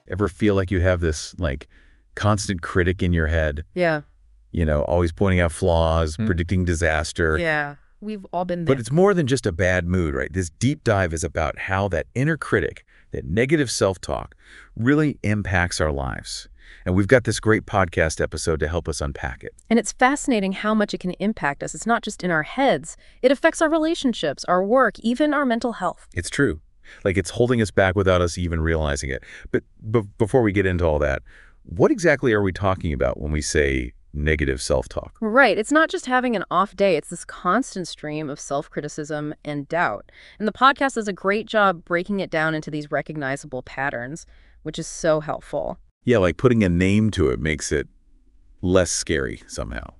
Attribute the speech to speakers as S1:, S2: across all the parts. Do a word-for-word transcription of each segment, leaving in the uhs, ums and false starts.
S1: Ever feel like you have this like constant critic in your head?
S2: Yeah.
S1: You know, always pointing out flaws, mm. predicting disaster.
S2: Yeah, we've all been there.
S1: But it's more than just a bad mood, right? This deep dive is about how that inner critic, that negative self-talk, really impacts our lives. And we've got this great podcast episode to help us unpack it.
S2: And it's fascinating how much it can impact us. It's not just in our heads. It affects our relationships, our work, even our mental health.
S1: It's true. Like it's holding us back without us even realizing it. But b- before we get into all that, what exactly are we talking about when we say negative self-talk?
S2: Right. It's not just having an off day. It's this constant stream of self-criticism and doubt. And the podcast does a great job breaking it down into these recognizable patterns, which is so helpful.
S1: Yeah, like putting a name to it makes it less scary somehow.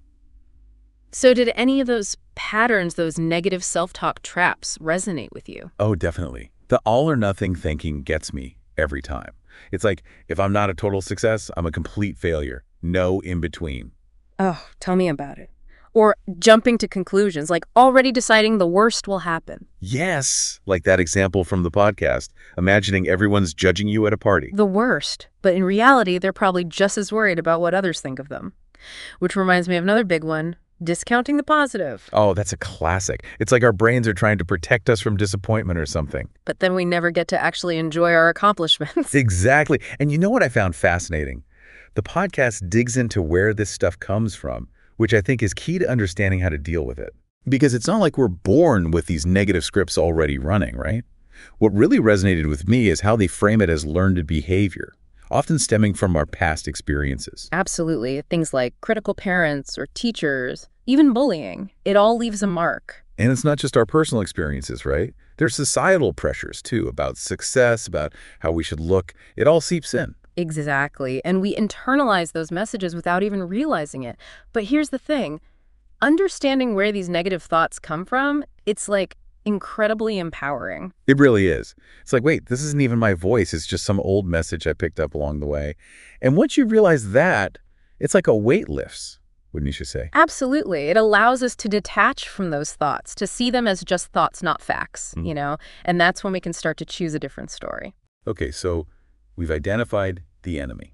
S2: So did any of those patterns, those negative self-talk traps, resonate with you?
S1: Oh, definitely. The all or nothing thinking gets me every time. It's like, if I'm not a total success, I'm a complete failure. No in between.
S2: Oh, tell me about it. Or jumping to conclusions, like already deciding the worst will happen.
S1: Yes, like that example from the podcast, imagining everyone's judging you at a party.
S2: The worst. But in reality, they're probably just as worried about what others think of them. Which reminds me of another big one, discounting the positive.
S1: Oh, that's a classic. It's like our brains are trying to protect us from disappointment or something.
S2: But then we never get to actually enjoy our accomplishments.
S1: Exactly. And you know what I found fascinating? The podcast digs into where this stuff comes from, which I think is key to understanding how to deal with it. Because it's not like we're born with these negative scripts already running, right? What really resonated with me is how they frame it as learned behavior, often stemming from our past experiences.
S2: Absolutely. Things like critical parents or teachers, even bullying. It all leaves a mark.
S1: And it's not just our personal experiences, right? There's societal pressures, too, about success, about how we should look. It all seeps in.
S2: Exactly. And we internalize those messages without even realizing it. But here's the thing. Understanding where these negative thoughts come from, it's like incredibly empowering.
S1: It really is. It's like, wait, this isn't even my voice. It's just some old message I picked up along the way. And once you realize that, it's like a weight lifts, wouldn't you say?
S2: Absolutely. It allows us to detach from those thoughts, to see them as just thoughts, not facts, mm. you know? And that's when we can start to choose a different story.
S1: Okay, so we've identified the enemy,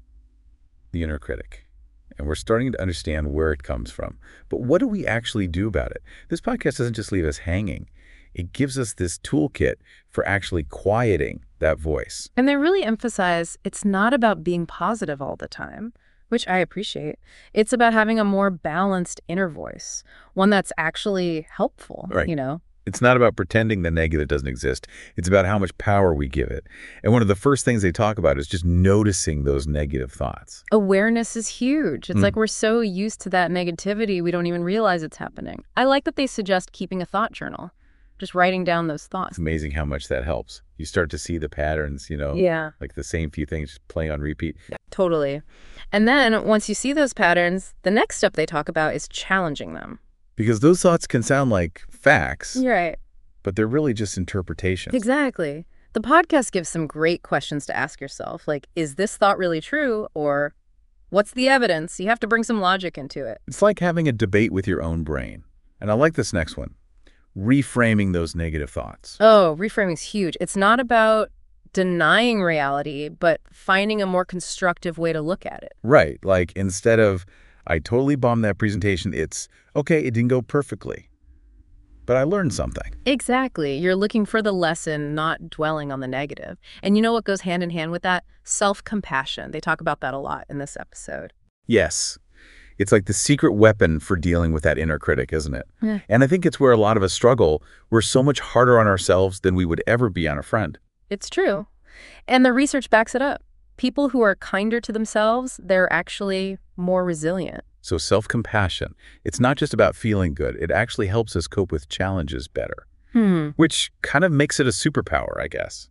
S1: the inner critic, and we're starting to understand where it comes from. But what do we actually do about it? This podcast doesn't just leave us hanging. It gives us this toolkit for actually quieting that voice.
S2: And they really emphasize it's not about being positive all the time, which I appreciate. It's about having a more balanced inner voice, one that's actually helpful,
S1: right.
S2: you know?
S1: It's not about pretending the negative doesn't exist. It's about how much power we give it. And one of the first things they talk about is just noticing those negative thoughts.
S2: Awareness is huge. It's mm. like we're so used to that negativity, we don't even realize it's happening. I like that they suggest keeping a thought journal, just writing down those thoughts.
S1: It's amazing how much that helps. You start to see the patterns, you know,
S2: yeah.
S1: like the same few things just playing on repeat.
S2: Totally. And then once you see those patterns, the next step they talk about is challenging them.
S1: Because those thoughts can sound like facts,
S2: right?
S1: But they're really just interpretations.
S2: Exactly. The podcast gives some great questions to ask yourself, like, is this thought really true? Or what's the evidence? You have to bring some logic into it.
S1: It's like having a debate with your own brain. And I like this next one, reframing those negative thoughts.
S2: Oh, reframing is huge. It's not about denying reality, but finding a more constructive way to look at it.
S1: Right. Like instead of, I totally bombed that presentation, it's, okay, it didn't go perfectly, but I learned something.
S2: Exactly. You're looking for the lesson, not dwelling on the negative. And you know what goes hand in hand with that? Self-compassion. They talk about that a lot in this episode.
S1: Yes. It's like the secret weapon for dealing with that inner critic, isn't it?
S2: Yeah.
S1: And I think it's where a lot of us struggle. We're so much harder on ourselves than we would ever be on a friend.
S2: It's true. And the research backs it up. People who are kinder to themselves, they're actually more resilient.
S1: So self-compassion, it's not just about feeling good. It actually helps us cope with challenges better,
S2: hmm.
S1: which kind of makes it a superpower, I guess.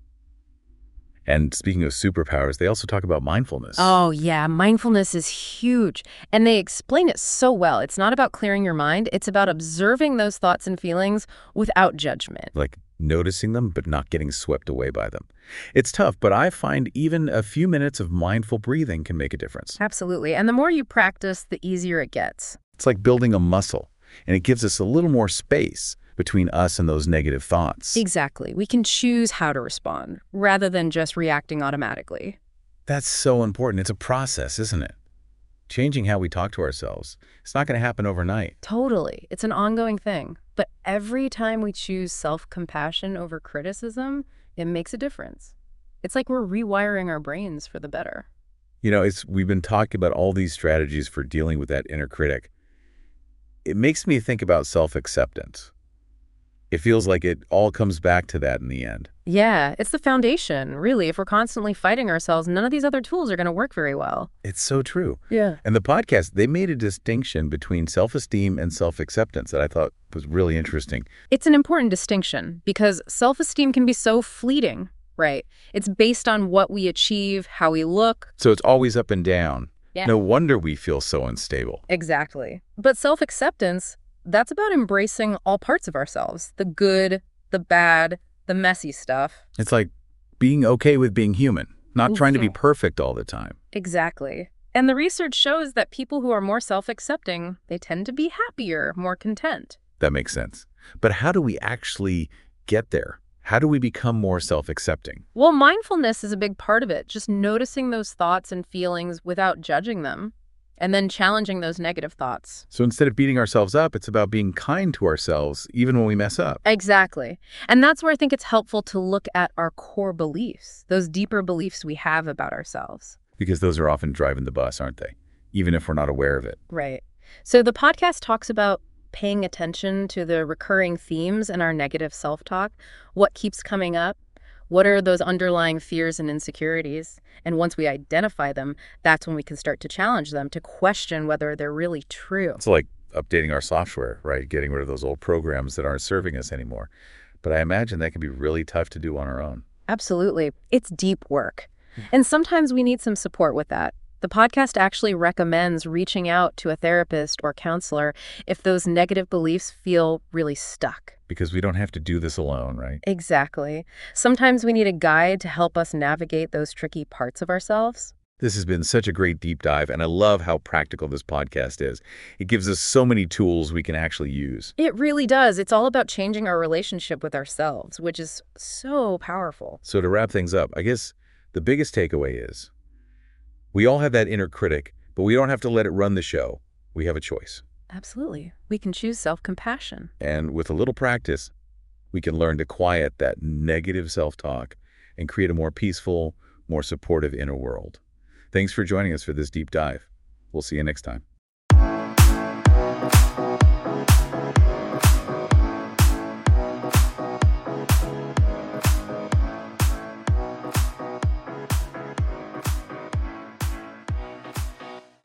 S1: And speaking of superpowers, they also talk about mindfulness.
S2: Oh, yeah. Mindfulness is huge. And they explain it so well. It's not about clearing your mind. It's about observing those thoughts and feelings without judgment.
S1: Like noticing them, but not getting swept away by them. It's tough, but I find even a few minutes of mindful breathing can make a difference.
S2: Absolutely. And the more you practice, the easier it gets.
S1: It's like building a muscle, and it gives us a little more space, between us and those negative thoughts.
S2: Exactly. We can choose how to respond rather than just reacting automatically.
S1: That's so important. It's a process, isn't it? Changing how we talk to ourselves. It's not going to happen overnight.
S2: Totally. It's an ongoing thing. But every time we choose self-compassion over criticism, it makes a difference. It's like we're rewiring our brains for the better.
S1: You know, it's we've been talking about all these strategies for dealing with that inner critic. It makes me think about self-acceptance. It feels like it all comes back to that in the end.
S2: Yeah, it's the foundation, really. If we're constantly fighting ourselves, none of these other tools are going to work very well.
S1: It's so true.
S2: Yeah.
S1: And the podcast, they made a distinction between self-esteem and self-acceptance that I thought was really interesting.
S2: It's an important distinction because self-esteem can be so fleeting, right? It's based on what we achieve, how we look.
S1: So it's always up and down.
S2: Yeah.
S1: No wonder we feel so unstable.
S2: Exactly. But self-acceptance, that's about embracing all parts of ourselves, the good, the bad, the messy stuff.
S1: It's like being okay with being human, not trying to be
S2: Mhm.
S1: perfect all the time.
S2: Exactly. And the research shows that people who are more self-accepting, they tend to be happier, more content.
S1: That makes sense. But how do we actually get there? How do we become more self-accepting?
S2: Well, mindfulness is a big part of it, just noticing those thoughts and feelings without judging them, and then challenging those negative thoughts.
S1: So instead of beating ourselves up, it's about being kind to ourselves, even when we mess up.
S2: Exactly. And that's where I think it's helpful to look at our core beliefs, those deeper beliefs we have about ourselves.
S1: Because those are often driving the bus, aren't they? Even if we're not aware of it.
S2: Right. So the podcast talks about paying attention to the recurring themes in our negative self-talk, what keeps coming up, what are those underlying fears and insecurities? And once we identify them, that's when we can start to challenge them, to question whether they're really true.
S1: It's like updating our software, right? Getting rid of those old programs that aren't serving us anymore. But I imagine that can be really tough to do on our own.
S2: Absolutely. It's deep work. And sometimes we need some support with that. The podcast actually recommends reaching out to a therapist or counselor if those negative beliefs feel really stuck.
S1: Because we don't have to do this alone, right?
S2: Exactly. Sometimes we need a guide to help us navigate those tricky parts of ourselves.
S1: This has been such a great deep dive, and I love how practical this podcast is. It gives us so many tools we can actually use.
S2: It really does. It's all about changing our relationship with ourselves, which is so powerful.
S1: So to wrap things up, I guess the biggest takeaway is we all have that inner critic, but we don't have to let it run the show. We have a choice.
S2: Absolutely. We can choose self-compassion.
S1: And with a little practice, we can learn to quiet that negative self-talk and create a more peaceful, more supportive inner world. Thanks for joining us for this deep dive. We'll see you next time.